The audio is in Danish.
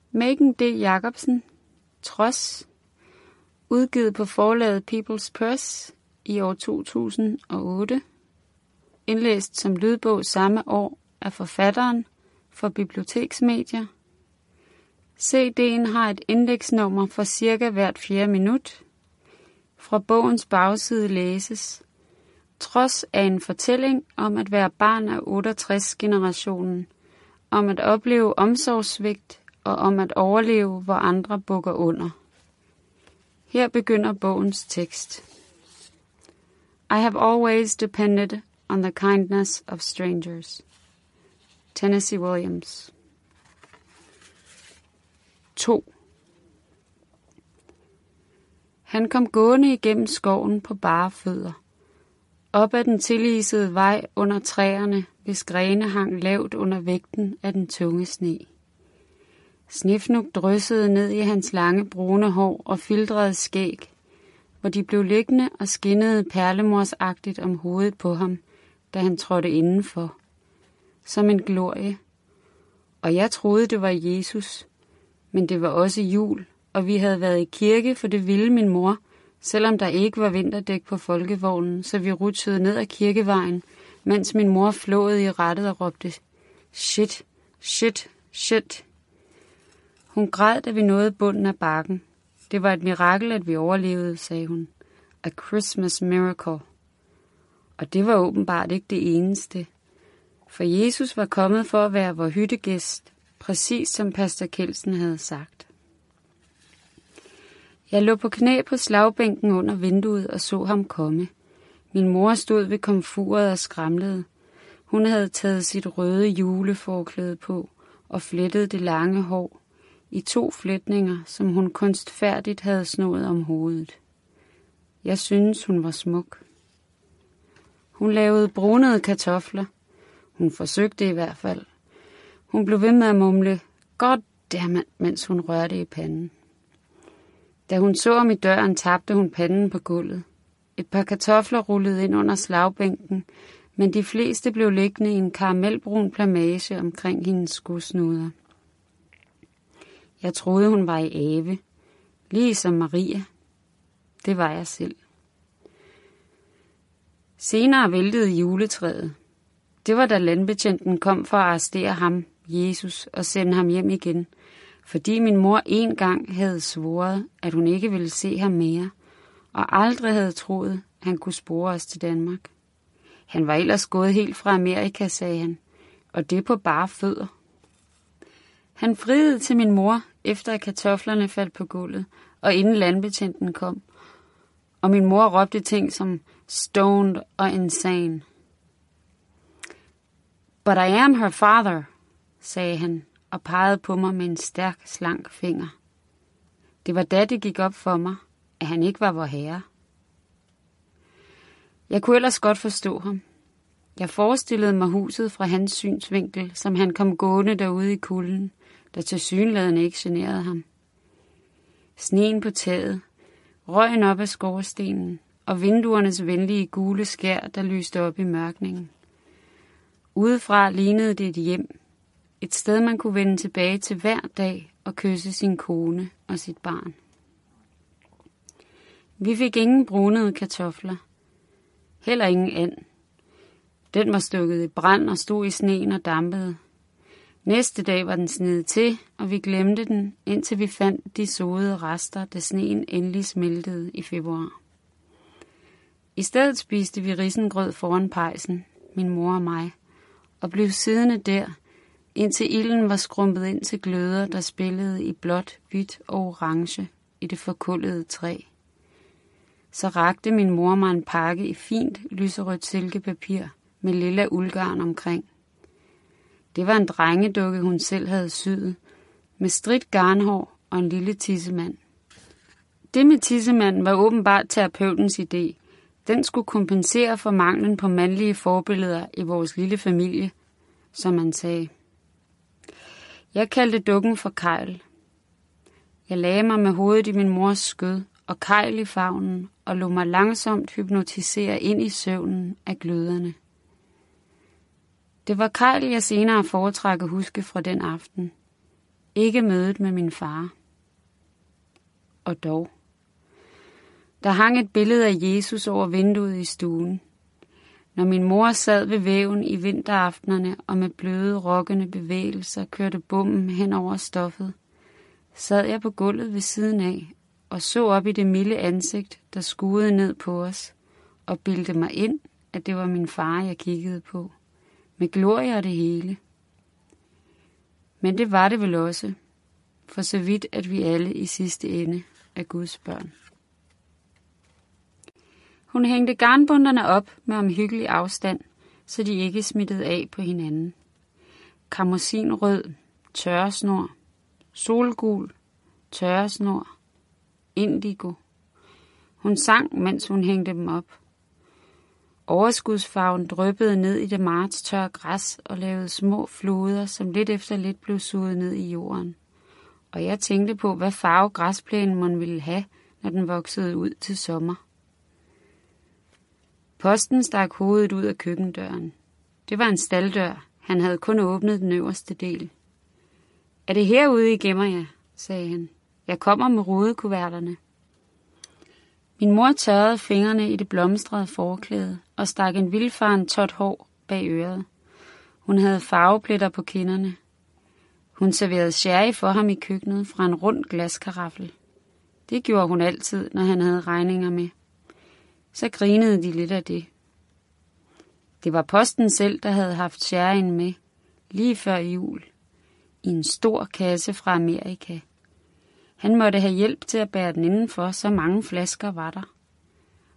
Maiken D. Jacobsen, Trods, udgivet på forlaget People's Press i år 2008, indlæst som lydbog samme år af forfatteren for Biblioteksmedier. CD'en har et indeksnummer for cirka hvert 4. minut. Fra bogens bagside læses: Trods er en fortælling om at være barn af 68-generationen, om at opleve omsorgssvigt og om at overleve, hvor andre bukker under. Her begynder bogens tekst. I have always depended on the kindness of strangers. Tennessee Williams. 2. Han kom gående igennem skoven på bare fødder. Op ad den tilisede vej under træerne, hvis grene hang lavt under vægten af den tunge sne. Snefnug dryssede ned i hans lange brune hår og filtrede skæg, hvor de blev liggende og skinnede perlemorsagtigt om hovedet på ham, da han trådte indenfor. Som en glorie. Og jeg troede, det var Jesus, men det var også jul, og vi havde været i kirke, for det ville min mor, selvom der ikke var vinterdæk på folkevognen, så vi rutsjede ned ad kirkevejen, mens min mor flåede i rattet og råbte, shit, shit, shit. Hun græd, da vi nåede bunden af bakken. Det var et mirakel, at vi overlevede, sagde hun. A Christmas miracle. Og det var åbenbart ikke det eneste. For Jesus var kommet for at være vor hyttegæst, præcis som pastor Kelsen havde sagt. Jeg lå på knæ på slagbænken under vinduet og så ham komme. Min mor stod ved komfuret og skramlede. Hun havde taget sit røde juleforklæde på og flettet det lange hår i 2 fletninger, som hun kunstfærdigt havde snået om hovedet. Jeg synes, hun var smuk. Hun lavede brunede kartofler. Hun forsøgte i hvert fald. Hun blev ved med at mumle, goddammit, mens hun rørte i panden. Da hun så ham i døren, tabte hun panden på gulvet. Et par kartofler rullede ind under slagbænken, men de fleste blev liggende i en karamelbrun plamage omkring hendes skosnuder. Jeg troede, hun var i ave, ligesom Maria. Det var jeg selv. Senere væltede juletræet. Det var da landbetjenten kom for at arrestere ham, Jesus, og sende ham hjem igen, fordi min mor en gang havde svoret, at hun ikke ville se ham mere, og aldrig havde troet, han kunne spore os til Danmark. Han var ellers gået helt fra Amerika, sagde han, og det på bare fødder. Han friede til min mor, efter at kartoflerne faldt på gulvet, og inden landbetjenten kom, og min mor råbte ting som stoned og insane. But I am her father, sagde han, og pegede på mig med en stærk, slank finger. Det var da det gik op for mig, at han ikke var vor herre. Jeg kunne ellers godt forstå ham. Jeg forestillede mig huset fra hans synsvinkel, som han kom gående derude i kulden, der tilsyneladende ikke generede ham. Sneen på taget, røgen op af skorstenen og vinduernes venlige gule skær, der lyste op i mørkningen. Udefra lignede det et hjem, et sted man kunne vende tilbage til hver dag og kysse sin kone og sit barn. Vi fik ingen brunede kartofler, heller ingen and. Den var stukket i brand og stod i sneen og dampede. Næste dag var den snedet til, og vi glemte den, indtil vi fandt de sodede rester, da sneen endelig smeltede i februar. I stedet spiste vi risengrød foran pejsen, min mor og mig, og blev siddende der, indtil ilden var skrumpet ind til gløder, der spillede i blåt, hvidt og orange i det forkullede træ. Så rakte min mor mig en pakke i fint lyserødt silkepapir med lilla uldgarn omkring. Det var en drengedukke, hun selv havde syet, med stridt garnhår og en lille tissemand. Det med tissemanden var åbenbart terapeutens idé. Den skulle kompensere for manglen på mandlige forbilleder i vores lille familie, som man sagde. Jeg kaldte dukken for Kejl. Jeg lagde mig med hovedet i min mors skød og Kejl i favnen og lod mig langsomt hypnotisere ind i søvnen af gløderne. Det var Kejl, jeg senere foretrak at huske fra den aften. ikke mødet med min far. Og dog. Der hang et billede af Jesus over vinduet i stuen. Når min mor sad ved væven i vinteraftenerne og med bløde, rokkende bevægelser kørte bommen hen over stoffet, sad jeg på gulvet ved siden af og så op i det milde ansigt, der skuede ned på os, og bildte mig ind, at det var min far, jeg kiggede på, med glorie og det hele. Men det var det vel også, for så vidt, at vi alle i sidste ende er Guds børn. Hun hængte garnbunderne op med omhyggelig afstand, så de ikke smittede af på hinanden. Karmosinrød, tørresnor, solgul, tørresnor, indigo. Hun sang, mens hun hængte dem op. Overskudsfarven dryppede ned i det martstørre græs og lavede små floder, som lidt efter lidt blev suget ned i jorden. Og jeg tænkte på, hvad farve græsplænen mon ville have, når den voksede ud til sommer. Posten stak hovedet ud af køkkendøren. Det var en stalddør. Han havde kun åbnet den øverste del. Er det herude, I gemmer jer? Sagde han. Jeg kommer med rudekuverterne. Min mor tørrede fingrene i det blomstrede forklæde og stak en vildfaren tot hår bag øret. Hun havde farvepletter på kinderne. Hun serverede sherry for ham i køkkenet fra en rund glaskaraffel. Det gjorde hun altid, når han havde regninger med. Så grinede de lidt af det. Det var posten selv, der havde haft sherryen med, lige før jul, i en stor kasse fra Amerika. Han måtte have hjælp til at bære den indenfor, så mange flasker var der.